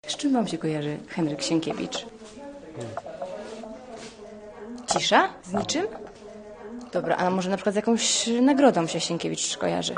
Z czym wam się kojarzy Henryk Sienkiewicz? Cisza? Z niczym? Dobra, a może na przykład z jakąś nagrodą się Sienkiewicz kojarzy?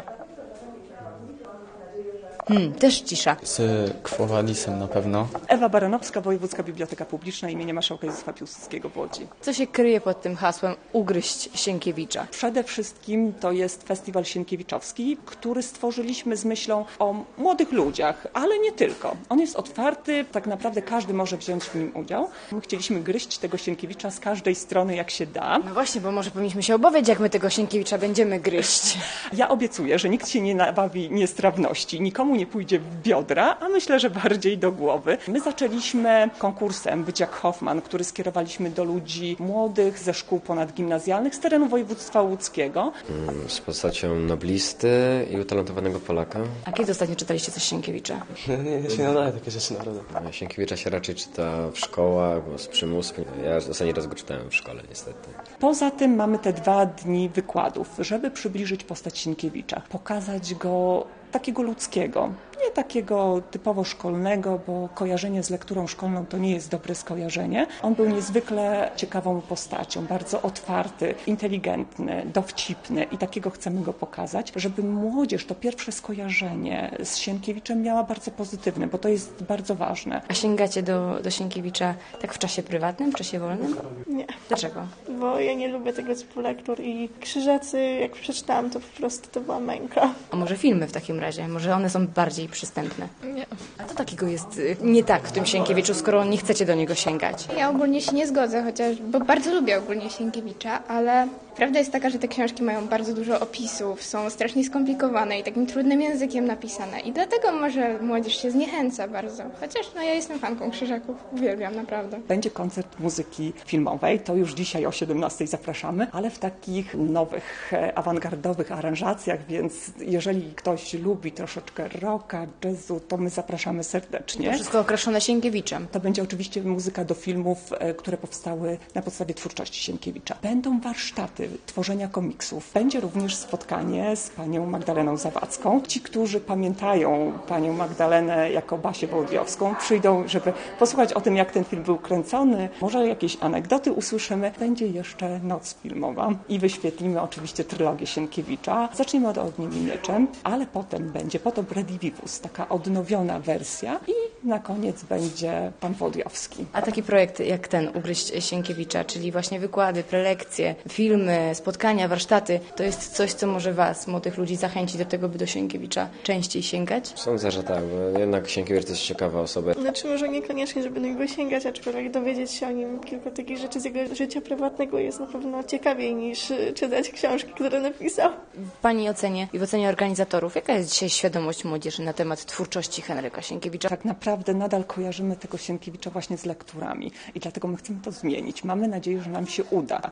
Też cisza. Z Quo Vadisem na pewno. Ewa Baranowska, Wojewódzka Biblioteka Publiczna im. Marszałka Józefa Piłsudskiego w Łodzi. Co się kryje pod tym hasłem ugryźć Sienkiewicza? Przede wszystkim to jest festiwal sienkiewiczowski, który stworzyliśmy z myślą o młodych ludziach, ale nie tylko. On jest otwarty, tak naprawdę każdy może wziąć w nim udział. My chcieliśmy gryźć tego Sienkiewicza z każdej strony, jak się da. No właśnie, bo może powinniśmy się obawiać, jak my tego Sienkiewicza będziemy gryźć. Ja obiecuję, że nikt się nie nabawi niestrawności, nikomu nie pójdzie w biodra, a myślę, że bardziej do głowy. My zaczęliśmy konkursem Być jak Hoffman, który skierowaliśmy do ludzi młodych ze szkół ponadgimnazjalnych z terenu województwa łódzkiego. Z postacią noblisty i utalentowanego Polaka. A kiedy ostatnio czytaliście coś Sienkiewicza? Nie się nadaje takie rzeczy naprawdę. Sienkiewicza się raczej czyta w szkołach, bo z przymusu. Ja ostatni raz go czytałem w szkole niestety. Poza tym mamy te 2 dni wykładów, żeby przybliżyć postać Sienkiewicza, pokazać go takiego ludzkiego, nie takiego typowo szkolnego, bo kojarzenie z lekturą szkolną to nie jest dobre skojarzenie. On był niezwykle ciekawą postacią, bardzo otwarty, inteligentny, dowcipny i takiego chcemy go pokazać, żeby młodzież to pierwsze skojarzenie z Sienkiewiczem miała bardzo pozytywne, bo to jest bardzo ważne. A sięgacie do Sienkiewicza tak w czasie prywatnym, w czasie wolnym? Nie, Dlaczego? bo ja nie lubię tego typu lektur i Krzyżacy, jak przeczytałam, to po prostu to była męka. A może filmy w takim razie? Może one są bardziej przystępne? Nie. A co takiego jest nie tak w tym Sienkiewiczu, skoro nie chcecie do niego sięgać? Ja ogólnie się nie zgodzę, bo bardzo lubię ogólnie Sienkiewicza, ale prawda jest taka, że te książki mają bardzo dużo opisów, są strasznie skomplikowane i takim trudnym językiem napisane i dlatego może młodzież się zniechęca bardzo. Chociaż ja jestem fanką Krzyżaków, uwielbiam naprawdę. Będzie koncert muzyki filmowej, to już dzisiaj o 17:00 zapraszamy, ale w takich nowych, awangardowych aranżacjach, więc jeżeli ktoś lubi troszeczkę rocka, jazzu, to my zapraszamy serdecznie. To wszystko okraszone Sienkiewiczem. To będzie oczywiście muzyka do filmów, które powstały na podstawie twórczości Sienkiewicza. Będą warsztaty tworzenia komiksów. Będzie również spotkanie z panią Magdaleną Zawadzką. Ci, którzy pamiętają panią Magdalenę jako Basię Wołodyjowską, przyjdą, żeby posłuchać o tym, jak ten film był kręcony. Może jakieś anegdoty usłyszymy. Będzie jeszcze noc filmowa i wyświetlimy oczywiście trylogię Sienkiewicza. Zaczniemy od Ogniem i Mieczem, ale potem będzie Potop Redivivus, taka odnowiona wersja i na koniec będzie pan Wołodyjowski. A taki projekt jak ten, Ugryźć Sienkiewicza, czyli właśnie wykłady, prelekcje, filmy, spotkania, warsztaty, to jest coś, co może was, młodych ludzi, zachęcić do tego, by do Sienkiewicza częściej sięgać? Sądzę, że tak, bo jednak Sienkiewicz to jest ciekawa osoba. Znaczy może niekoniecznie, żeby do niego sięgać, aczkolwiek dowiedzieć się o nim kilka takich rzeczy z jego życia prywatnego jest na pewno ciekawiej niż czytać książki, które napisał. W pani ocenie i w ocenie organizatorów, jaka jest dzisiaj świadomość młodzieży na temat twórczości Henryka Sienkiewicza? Tak naprawdę nadal kojarzymy tego Sienkiewicza właśnie z lekturami i dlatego my chcemy to zmienić. Mamy nadzieję, że nam się uda.